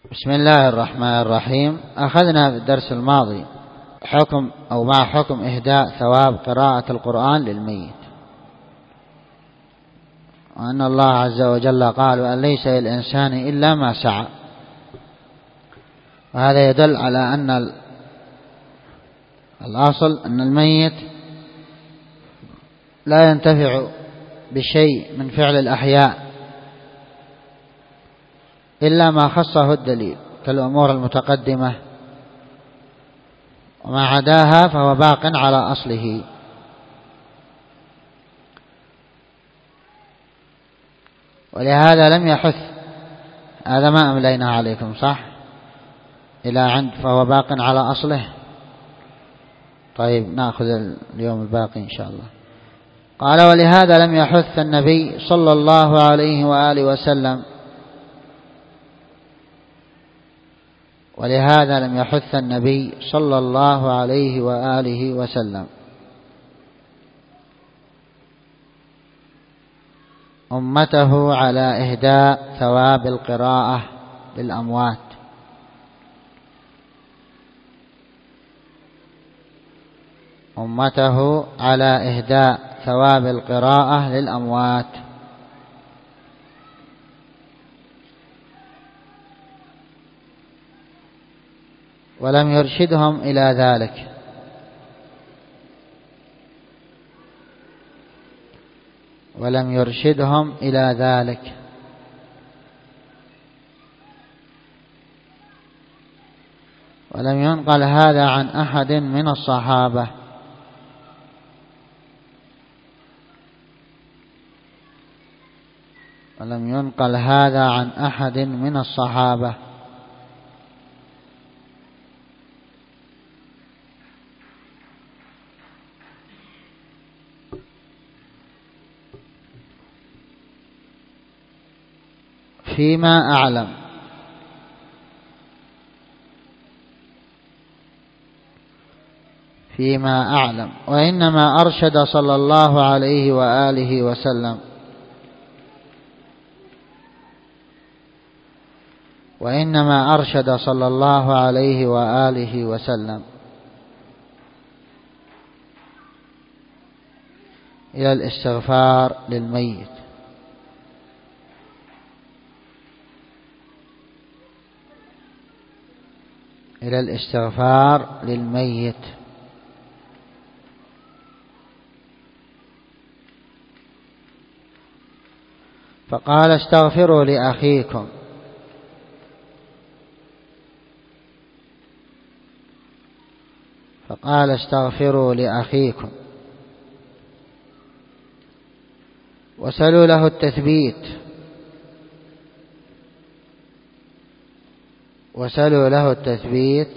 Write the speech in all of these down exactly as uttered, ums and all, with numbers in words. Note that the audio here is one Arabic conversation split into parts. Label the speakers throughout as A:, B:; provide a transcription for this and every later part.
A: بسم الله الرحمن الرحيم. أخذنا في الدرس الماضي حكم أو مع حكم إهداء ثواب قراءة القرآن للميت، وأن الله عز وجل قال: وأن ليس للإنسان إلا ما سعى. وهذا يدل على أن الأصل أن الميت لا ينتفع بشيء من فعل الأحياء إلا ما خصه الدليل كالأمور المتقدمة، وما عداها فهو باق على أصله. ولهذا لم يحث، هذا ما أملينا عليكم صح إلى عند فهو باق على أصله. طيب نأخذ اليوم الباقي إن شاء الله. قال: ولهذا لم يحث النبي صلى الله عليه وآله وسلم ولهذا لم يحث النبي صلى الله عليه وآله وسلم أمته على إهداء ثواب القراءة للأموات، أمته على إهداء ثواب القراءة للأموات، ولم يرشدهم إلى ذلك، ولم يرشدهم إلى ذلك ولم ينقل هذا عن أحد من الصحابة، ولم ينقل هذا عن أحد من الصحابة. فيما أعلم فيما أعلم وإنما أرشد صلى الله عليه وآله وسلم وإنما أرشد صلى الله عليه وآله وسلم إلى الاستغفار للميت، إلى الاستغفار للميت. فقال: استغفروا لأخيكم، فقال استغفروا لأخيكم وسلوا له التثبيت، وسلوا له التثبيت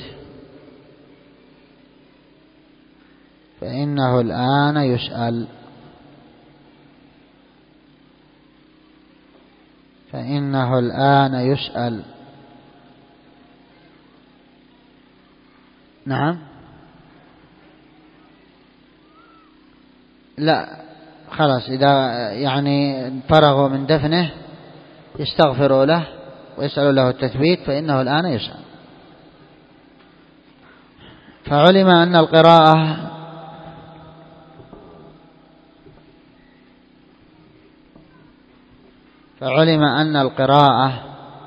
A: فإنه الآن يسأل، فإنه الآن يسأل. نعم، لا خلاص، إذا يعني فرغوا من دفنه يستغفروا له ويسألوا له التثبيت فإنه الآن يسأل. فعلم أن القراءة فعلم أن القراءة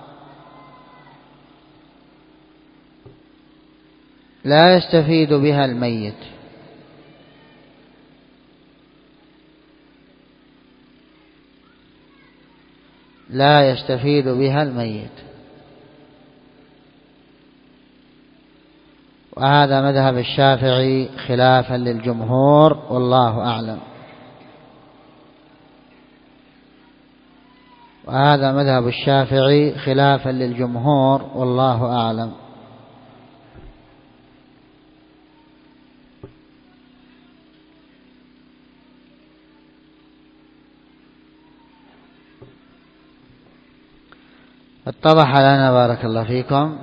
A: لا يستفيد بها الميت، لا يستفيد بها الميت، وهذا مذهب الشافعي خلافا للجمهور والله أعلم، وهذا مذهب الشافعي خلافا للجمهور والله أعلم. اتضح لنا بارك الله فيكم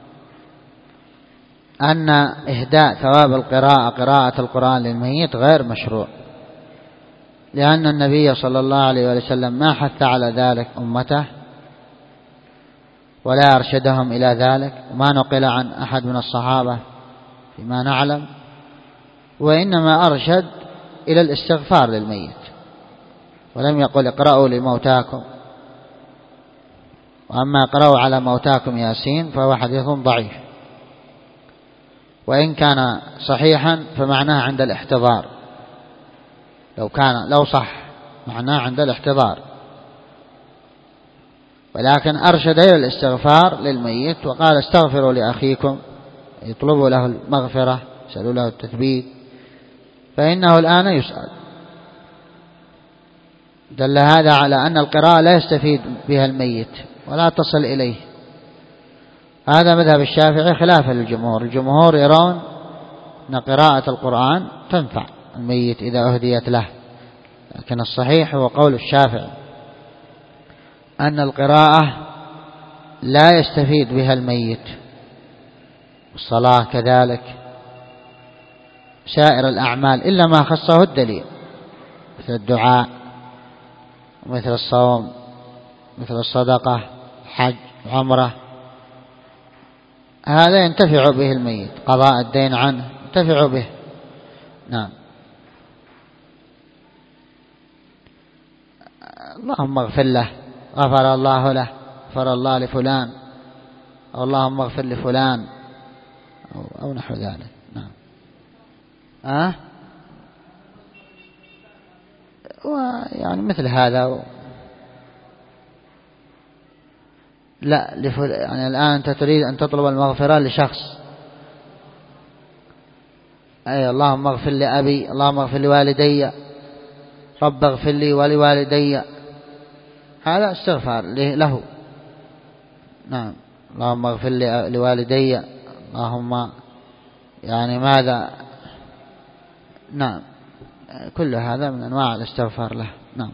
A: أن إهداء ثواب القراءة قراءة القرآن للميت غير مشروع، لأن النبي صلى الله عليه وسلم ما حث على ذلك أمته، ولا أرشدهم إلى ذلك، وما نقل عن أحد من الصحابة فيما نعلم، وإنما أرشد إلى الاستغفار للميت، ولم يقل اقرأوا لموتاكم. وأما اقرأوا على موتاكم ياسين فهو حديث ضعيف، وإن كان صحيحا فمعناه عند الاحتضار، لو كان لو صح معناه عند الاحتضار، ولكن أرشد إلى الاستغفار للميت، وقال استغفروا لأخيكم، يطلبوا له المغفرة، يسألوا له التثبيت، فإنه الآن يسأل. دل هذا على أن القراءة لا يستفيد بها الميت ولا تصل إليه. هذا مذهب الشافعي خلافا للجمهور. الجمهور يرون أن قراءة القرآن تنفع الميت إذا أهديت له، لكن الصحيح هو قول الشافعي أن القراءة لا يستفيد بها الميت، الصلاة كذلك، سائر الأعمال إلا ما خصه الدليل، مثل الدعاء، مثل الصوم، مثل الصدقة، حج، عمرة، هذا ينتفع به الميت، قضاء الدين عنه ينتفع به. نعم. اللهم اغفر له، غفر الله له، غفر الله لفلان، أو اللهم اغفر لفلان، أو, أو نحو ذلك. نعم. أه؟ ويعني مثل هذا و... لا لفل... يعني الآن أنت تريد أن تطلب المغفرة لشخص، أي اللهم اغفر لأبي، اللهم اغفر لوالدي، رب اغفر لي ولوالدي، هذا استغفار له. نعم. اللهم اغفر لوالدي، اللهم يعني ماذا، نعم، كل هذا من أنواع الاستغفار له. نعم.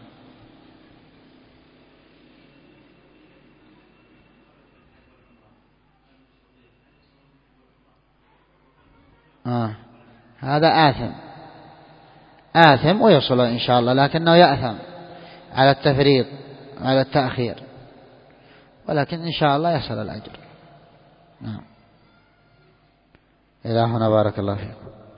A: آه. هذا آثم، آثم ويصل إن شاء الله، لكنه يأثم على التفريط على التأخير، ولكن إن شاء الله يصل الأجر. نعم. إلى هنا بارك الله فيكم.